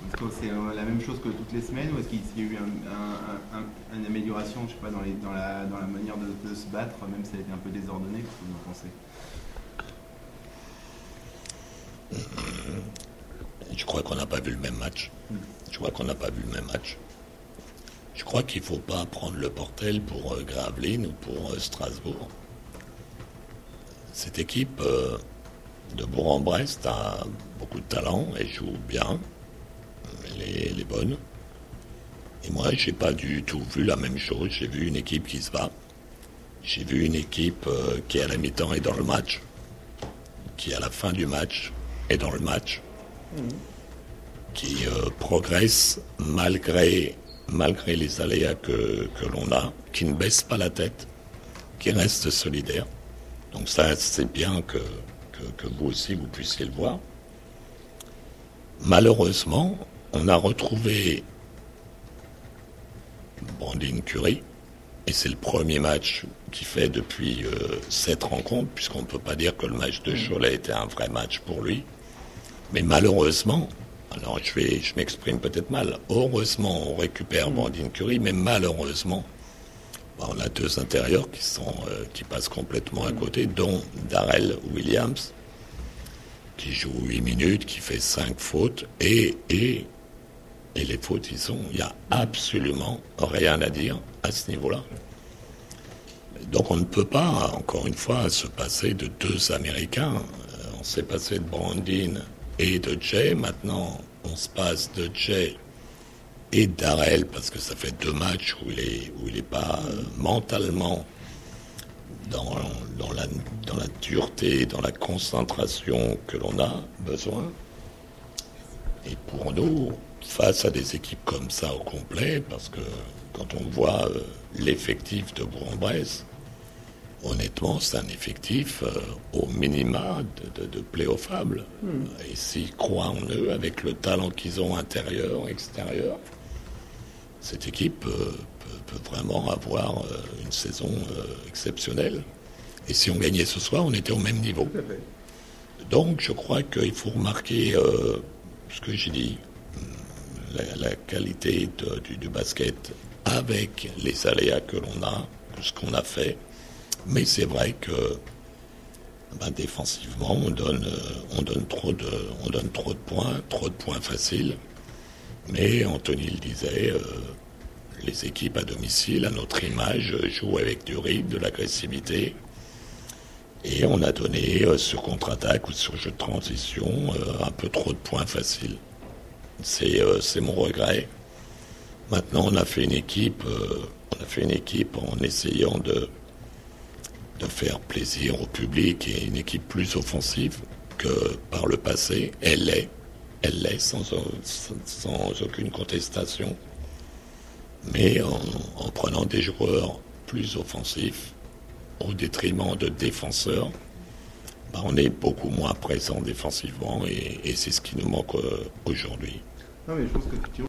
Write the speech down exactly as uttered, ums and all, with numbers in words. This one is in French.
Est-ce que c'est euh, la même chose que toutes les semaines ou est-ce qu'il y a eu un- un- un- une amélioration, je sais pas, dans, les, dans, la, dans la manière de, de se battre, même si ça a été un peu désordonné, qu'est-ce que vous en pensez? Je crois qu'on n'a pas vu le même match. Je crois qu'on n'a pas vu le même match. Je crois qu'il ne faut pas prendre le portel pour euh, Gravelines ou pour euh, Strasbourg. Cette équipe euh, de Bourg-en-Bresse a beaucoup de talent, elle joue bien, elle est, elle est bonne. Et moi, j'ai pas du tout vu la même chose. J'ai vu une équipe qui se bat. J'ai vu une équipe euh, qui à la mi-temps est dans le match, qui à la fin du match est dans le match, qui euh, progresse malgré, malgré les aléas que, que l'on a, qui ne baisse pas la tête, qui reste solidaire. Donc ça, c'est bien que, que, que vous aussi, vous puissiez le voir. Malheureusement, on a retrouvé Brandine Curry, et c'est le premier match qu'il fait depuis euh, cette rencontre, puisqu'on ne peut pas dire que le match de Cholet était un vrai match pour lui. Mais malheureusement, alors je, vais, je m'exprime peut-être mal, heureusement on récupère Brandine Curry, mais malheureusement, bah, on a deux intérieurs qui, sont, euh, qui passent complètement à côté, dont Darrell Williams, qui joue huit minutes, qui fait cinq fautes, et, et, et les fautes, ils sont, il n'y a absolument rien à dire à ce niveau-là. Donc on ne peut pas, encore une fois, se passer de deux Américains. Euh, on s'est passé de Brandine et de Jay. Maintenant, on se passe de Jay et de Darrell, parce que ça fait deux matchs où il est, où il n'est pas euh, mentalement dans, dans, la, dans la dureté, dans la concentration que l'on a besoin. Et pour nous, face à des équipes comme ça au complet, parce que quand on voit euh, l'effectif de Bourg-en-Bresse, honnêtement, c'est un effectif euh, au minima de, de, de playoffable. Mm. Et s'ils croient en eux, avec le talent qu'ils ont intérieur, extérieur, cette équipe euh, peut, peut vraiment avoir euh, une saison euh, exceptionnelle. Et si on gagnait ce soir, on était au même niveau. Donc, je crois qu'il faut remarquer euh, ce que j'ai dit, la, la qualité de, du, du basket avec les aléas que l'on a, ce qu'on a fait. Mais c'est vrai que ben, défensivement, on donne, on, donne trop de, on donne trop de points, trop de points faciles. Mais Anthony le disait, euh, les équipes à domicile, à notre image, jouent avec du rythme, de l'agressivité. Et on a donné, euh, sur contre-attaque ou sur jeu de transition, euh, un peu trop de points faciles. C'est, euh, c'est mon regret. Maintenant, on a fait une équipe, euh, on a fait une équipe en essayant de de faire plaisir au public et une équipe plus offensive que par le passé. Elle l'est, elle l'est sans, sans, sans aucune contestation. Mais en, en prenant des joueurs plus offensifs au détriment de défenseurs, ben on est beaucoup moins présent défensivement et, et c'est ce qui nous manque euh, aujourd'hui. Non mais je pense que